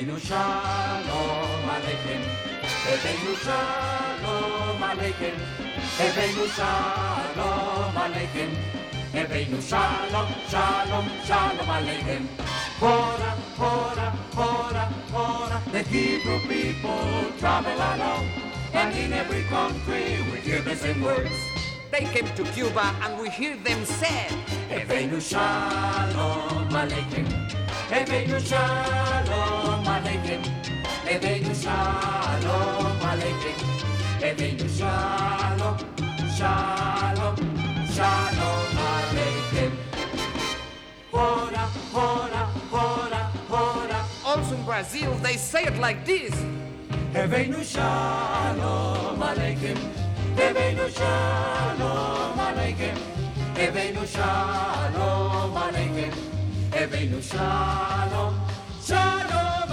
Ebeinu Shalom Aleichem. Ebeinu Shalom Aleichem. Ebeinu Shalom Aleichem. Ebeinu Shalom, Shalom, Shalom Aleichem. Hora, hora, hora, hora. The Hebrew people travel along, and in every country we hear the same words. They came to Cuba and we hear them say, Ebeinu Shalom Aleichem. Ebeinu Shalom Aleichem. Ebeinu Shalom Aleichem. Ebeinu Shalom, Shalom, Shalom Aleichem. Hora, hora, hora, hora. Also in Brazil they say it like this. Ebeinu Shalom Aleichem. Ebeinu Shalom Aleichem. Ebeinu Shalom Aleichem. Ebeinu Shalom, Shalom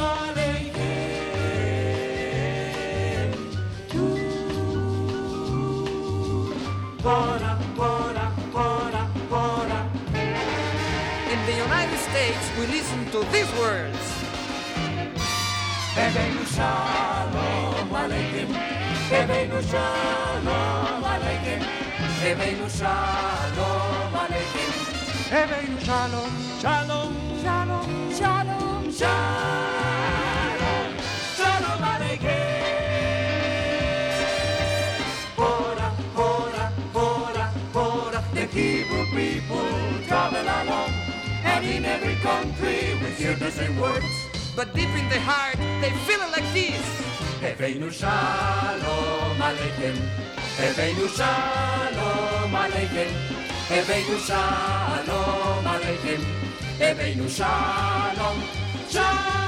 Aleichem. Hora, hora, hora, hora. In the United States we listen to these words. Ebeinu Shalom Aleichem. Ebeinu Shalom Aleichem. Ebeinu Shalom Aleichem. Ebeinu Shalom, Shalom, Shalom, Shalom, Shalom, Shalom Aleichem. Hora, hora, hora, hora. The Hebrew people travel along, and in every country we hear the same words. But deep in the heart they feel it like this. Ebeinu Shalom Aleichem. Ebeinu Shalom Aleichem. Ebeinu Shalom Aleichem. Ebeinu Shalom, Shalom.